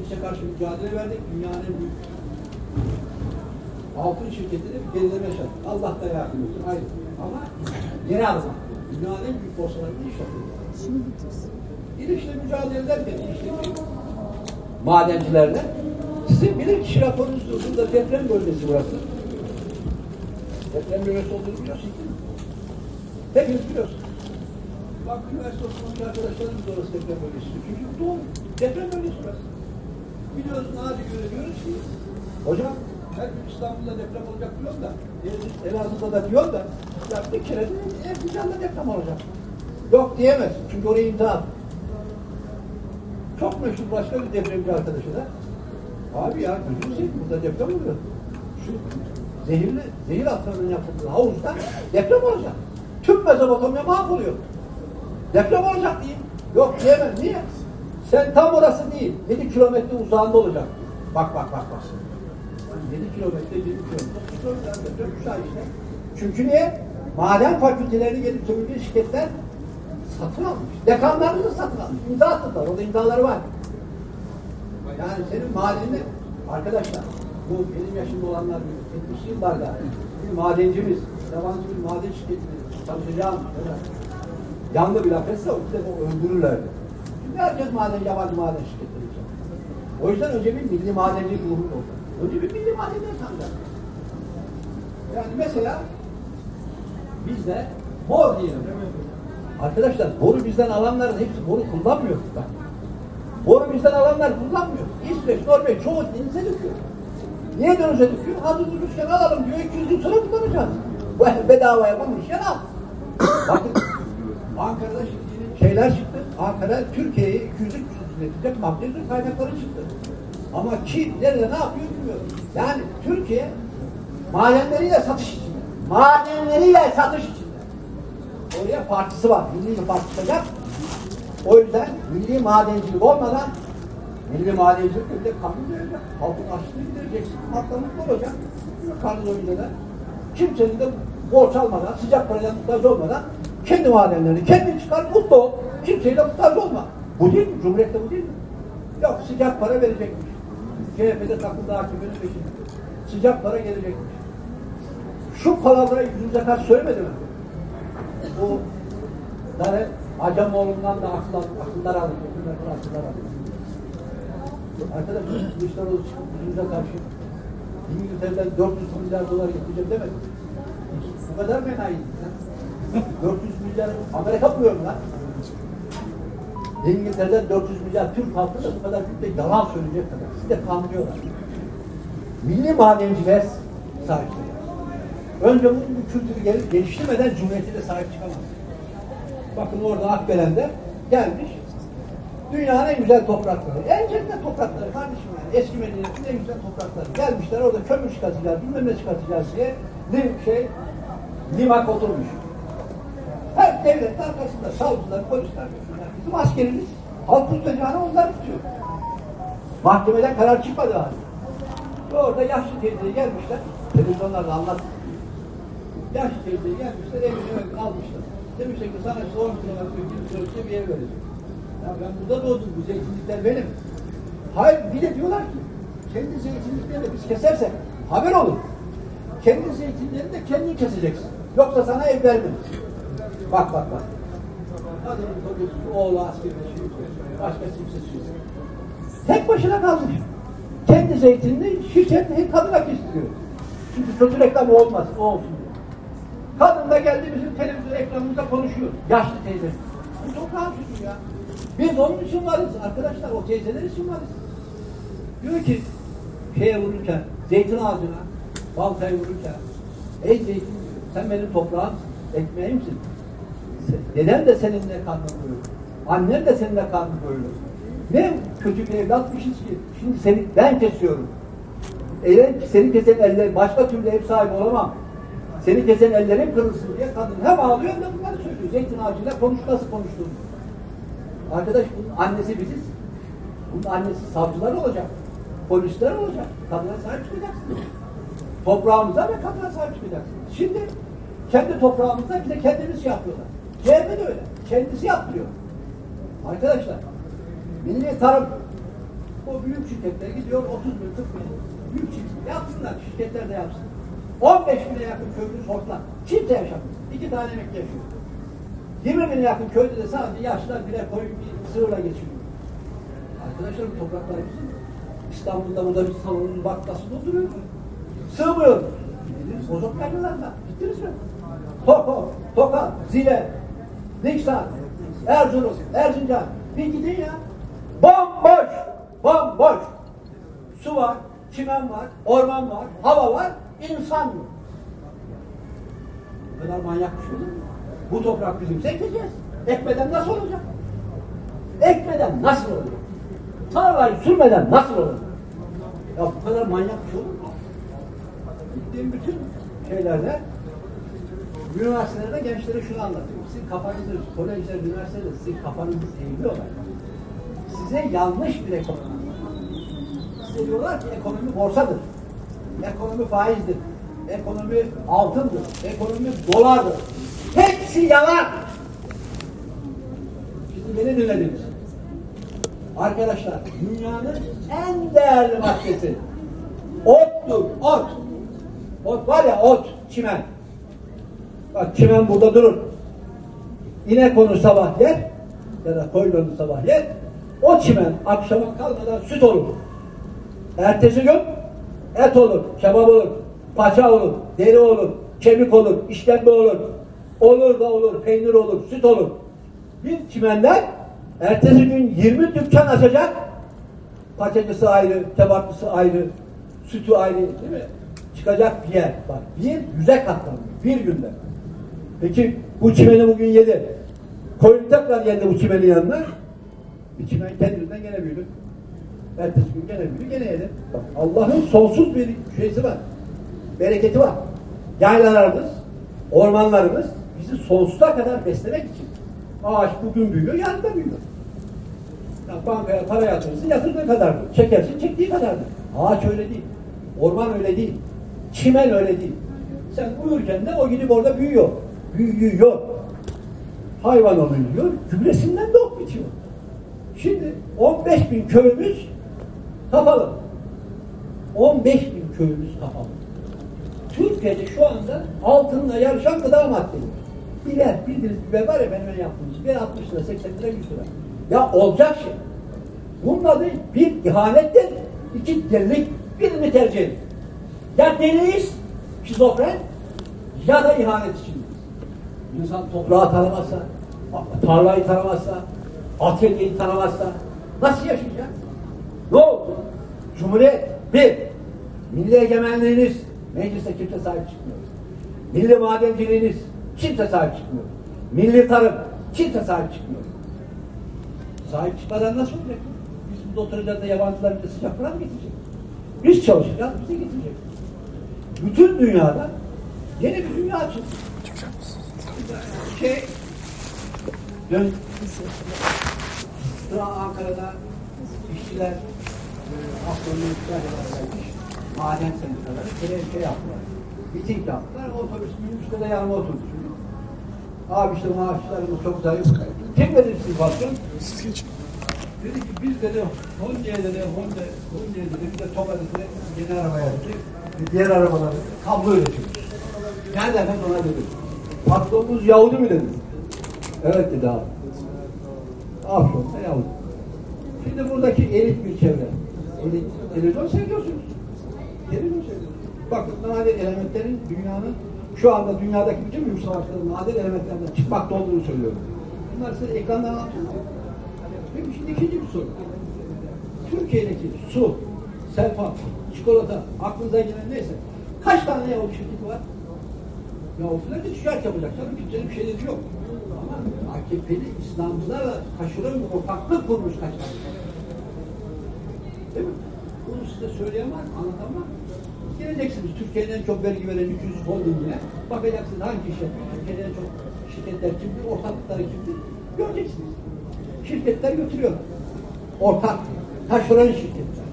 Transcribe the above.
İşe karşı mücadele verdik. Dünyanın en büyük altın şirketini bir gerileme yaşadık. Allah da yardım etsin. Hayır. Ama geri almak. Dünyanın en büyük borsalarını iş yapıyor. İlişle mücadele ederken madencilerle sizin bilir kişi raporunuz burada deprem bölgesi burası. Deprem bölgesi olduğunu biliyorsunuz değil mi? Hepiniz biliyorsunuz. Bak üniversite okumundaki arkadaşlarımız da orası deprem bölgesi. Çünkü doğru. Deprem bölgesi burası. Biliyoruz, nadir görüyoruz ki hocam her gün İstanbul'da deprem olacak diyor da Elazığ'da da diyor da ya bir kere de Erzincan'da deprem olacak. Yok diyemez. Çünkü oraya imza attı. Çok meşhur başka bir depremci arkadaşı da abi ya gözünü seveyim burada deprem oluyor. Şu zehir atlarının yapıldığı havuzda deprem olacak. Tüm Mezopotamya mahvoluyor. Deprem olacak diyeyim. Yok diyemez. Niye? Sen tam orası değil. 7 kilometre uzağında olacak. Bak. 7 kilometre, 20 kilometre. Deprem işte. Çünkü niye? Maden fakültelerini gelip sömürge şirketler satın almış. Dekanlarını satın almış. İmza attılar. Orada imzaları var. Yani senin madeninde arkadaşlar bu benim yaşımda olanlar 70'li yıllarda bir madencimiz, yabancı bir maden şirketinde çalışacağım. Yandı bir lafetse o bize öldürürlerdi. Şimdi herkes yabancı maden şirketleri için. O yüzden önce bir milli madencilik ruhu oldu. Önce bir milli madencilik sanacak. Yani mesela bizde bor diyelim. Arkadaşlar boru bizden alanların hepsi boru kullanmıyor. Boru bizden alanlar kullanmıyor. İsveç, Norveç çoğu denize döküyor. Niye denize döküyor? Hazır dururken alalım diyor. 200 yıl sonra kullanacağız. Bu bedava yapılmış ya da. Bakın Ankara'da şimdi şeyler çıktı. Ankara Türkiye'ye 200 üretecek magnesium kaynakları çıktı. Ama kim nerede ne yapıyor bilmiyorum. Yani Türkiye madenleriyle satış içinde. Madenleriyle satış içinde. Oraya partisi var. Milli bir parti çıkacak. O yüzden milli madencilik olmadan milli madencilik öyle kanun verecek. Halkın açlığını gidereceksin. Halkla mutlu olacak. Kanun oyuncular. Kimsenin de borç almadan, sıcak paradan muhtaç olmadan kendi madenlerini kendin çıkar, mutlu ol. Kimseyle muhtaç olma. Bu değil mi? Cumhuriyette bu değil mi? Yok sıcak para verecekmiş. CHP'de takıldı AKP'nin peşinde. Sıcak para gelecekmiş. Şu palavrayı yüzümüze karşı söylemedi mi? Bu Dare Acemoğlu'ndan da akıllar alıyor. Akıllar alıyor. Arkadaşlar Kılıçdaroğlu çıkıp yüzümüze karşı İngiltere'den 400 milyar dolar getireceğim demedi. Bu kadar menaydı. 400 milyar Amerika buluyorum lan. İngiltere'den 400 milyar Türk halkı da bu kadar büyük de yalan söyleyecek kadar. Siz de kandırıyorlar. Milli madenciler sahip çıkıyor. Önce bu kültürü geliştirmeden Cumhuriyet'e de sahip çıkamaz. Bakın orada Akbelen'de gelmiş. Dünyanın en güzel toprakları. En cennet toprakları kardeşim yani. Eski Medine'nin en güzel toprakları. Gelmişler orada kömür çıkartacağız, bilmem ne çıkartacağız diye limak oturmuş. Her devlet arkasında savcılar, polisler, bizim askerimiz halk tutacağını onlar tutuyor. Mahkemeden karar çıkmadı abi. Orada yaşlı teyzeye gelmişler. Televizyonlarda anlat. Yaşlı teyzeye gelmişler, evini almışlar. Demişler ki sana işte 10 kilometre bir ev verecek. Ya ben burada doğdum, bu zeytinlikler benim. Hayır, bir de diyorlar ki kendi zeytinliklerini biz kesersek haber olur. Kendi zeytinlerini de kendin keseceksin. Yoksa sana ev vermem. Bak. Adamın kocası, oğlu askerine başka kimsesiz. Tek başına kalmış. Kendi zeytinini şirketini kadına kestiriyor. Çünkü kötü reklam olmaz, o olsun diye. Kadın da geldi bizim televizyon ekranımızda konuşuyor. Yaşlı teyze. Bu toprağın çocuğu ya. Biz onun için varız arkadaşlar, o teyzeler için varız. Diyor ki, şeye vururken, zeytin ağacına, baltayı vururken, ey zeytin diyor, sen benim toprağımsın, ekmeğimsin. Deden de seninle karnı doyurur. Annen de seninle karnı doyurur. Ne kötü bir evlatmışız ki, şimdi seni ben kesiyorum. Eğer seni kesen eller, başka türlü ev sahibi olamam. Seni kesen ellerin kırılsın diye kadın hem ağlıyor hem de bunları söylüyor. Zeytin ağacıyla nasıl konuştuğunu. Arkadaş bunun annesi biziz. Bunun annesi savcılar olacak. Polisler olacak. Kadına sahip çıkacaksın. Toprağımıza ve kadına sahip çıkacaksın. Şimdi kendi toprağımızda bize kendimiz şey yapıyorlar. CHP de öyle. Kendisi yaptırıyor. Arkadaşlar milli tarım O büyük şirketler gidiyor 30 bin, 40 bin. Büyük şirketler yapsınlar, şirketler de yapsın. 15 bine yakın köylü hortlak. Kimse yaşamıyor. 2 tane emekli yaşıyor. 20 bine yakın köyde de sadece yaşlılar birer koyun bir sığırla geçiyor. Arkadaşlar bu topraklar bizim. İstanbul'da burada bir salonun baklasında oturuyor. Sığmıyor. Gidiniz Bozok Yaylalarında. Gittiniz mi? Tokat, Zile, Niksan, Erzurum, Erzincan. Bir gidin ya. Bomboş. Bomboş. Su var, çimen var, orman var, hava var, insan yok. Bu kadar manyak bir şey olur mu? Bu toprak bizimse ekeceğiz. Ekmeden nasıl olacak? Ekmeden nasıl olacak? Tarlayı sürmeden nasıl olacak? Ya bu kadar manyak bir şey olur mu? Gittiğim bütün şeylerde, üniversitelerde gençlere şunu anlatıyorum. Sizin kafanızı, kolejler, üniversitede sizin kafanızı eğiliyorlar. Size yanlış bir ekonomi. Size diyorlar ki ekonomi borsadır. Ekonomi faizdir. Ekonomi altındır. Ekonomi dolardır. Hepsi yalan. Şimdi beni dinlediniz. Arkadaşlar, dünyanın en değerli maddesi ottur, ot. Ot var ya, ot, çimen. Bak çimen burada durur. İnek onu sabah yer ya da koyun onu sabah yer. O çimen akşama kalmadan süt olur. Ertesi gün et olur, kebap olur, paça olur, deri olur, kemik olur, işkembe olur. Olur da olur, peynir olur, süt olur. Bir çimenden ertesi gün 20 dükkan açacak. Paçacısı ayrı, kebapçısı ayrı, sütü ayrı, değil mi? Çıkacak bir yer. Bak, bir yüze katlanıyor. Bir günde. Peki bu çimeni bugün yedi. Koyun tekrar yedi bu çimenin yanına. Bir çimen kendinden gene büyüdü. Ertesi gün gene büyüdü, gene yedi. Bak, Allah'ın sonsuz bir şeysi var. Bereketi var. Yaylalarımız, ormanlarımız bizi sonsuza kadar beslemek için. Ağaç bugün büyüyor, yarın da büyüyor. Ya bankaya para yatırırsın, yatırdığı kadardır. Çekersin, çektiği kadardır. Ağaç öyle değil. Orman öyle değil. Çimen öyle değil. Sen uyurken de o gidip orada büyüyor. Büyüyor. Hayvan onu yiyor, gübresinden de ot bitiyor. Şimdi 15 bin köyümüz kapalı. 15 bin köyümüz kapalı. Türkiye'de şu anda altınla yarışan gıda maddeleri. Bildiğiniz biber var ya benim yaptığımız. Bir 60 lira, 80 lira, 100 lira. Ya olacak şey. Bunun adı bir ihanettir. İki delilik, birini tercih edin. Ya deliyiz, şizofren, ya da ihanet içindeyiz. İnsan toprağı tanımazsa, tarlayı tanımazsa, atölyeyi tanımazsa nasıl yaşayacak? Ne oldu? Cumhuriyet bir, milli egemenliğiniz mecliste kimse sahip çıkmıyor. Milli madenciliğiniz kimse sahip çıkmıyor. Milli tarım kimse sahip çıkmıyor. Sahip çıkmadan nasıl olacak? Biz burada oturacağız da yabancılar bize sıcak para mı getirecek? Biz çalışacağız, bize getirecek. Bütün dünyada yeni bir dünya açıldı. Dün Ankara'da işçiler Afyon'un gelmiş, maden sendikaları şey yaptılar. Miting yaptılar. Otobüs minibüste de yanıma oturdu. Abi işte maaşlarımız çok zayıf. Kim dedi siz patron? Siz geçin. Dedi ki biz dedi Honda'ya dedi bir de Toga dedi yeni arabaya dedi diğer arabalar kablo üretiyoruz. Nereden ben ona dedim. Patronumuz Yahudi mi dedi? Evet dedi abi. Afyon'da Yahudi. Şimdi buradaki elit bir çevre. Televizyon seviyorsunuz. Televizyon seviyorsunuz. Bakın nadir elementlerin dünyanın şu anda dünyadaki bütün büyük savaşların nadir elementlerden çıkmakta olduğunu söylüyorum. Bunlar size ekrandan anlatıyorum. Peki şimdi ikinci bir soru. Türkiye'deki su, selfan, çikolata, aklınıza gelen neyse kaç tane Yahudi şirketi var? Yahudiler de ticaret yapacaklar. Kimsenin bir şeyleri yok. Ama AKP'li İslamcılarla kaşıran bir ortaklık kurmuş kaç tane. Değil mi? Bunu size söyleyen var, anlatan var. Geleceksiniz Türkiye'nin en çok vergi veren 200 holdingine. Bakacaksınız hangi iş yapıyor. Türkiye'nin en çok şirketler kimdir, ortaklıkları kimdir. Göreceksiniz. Şirketler götürüyor. Ortak, taşeron şirketler.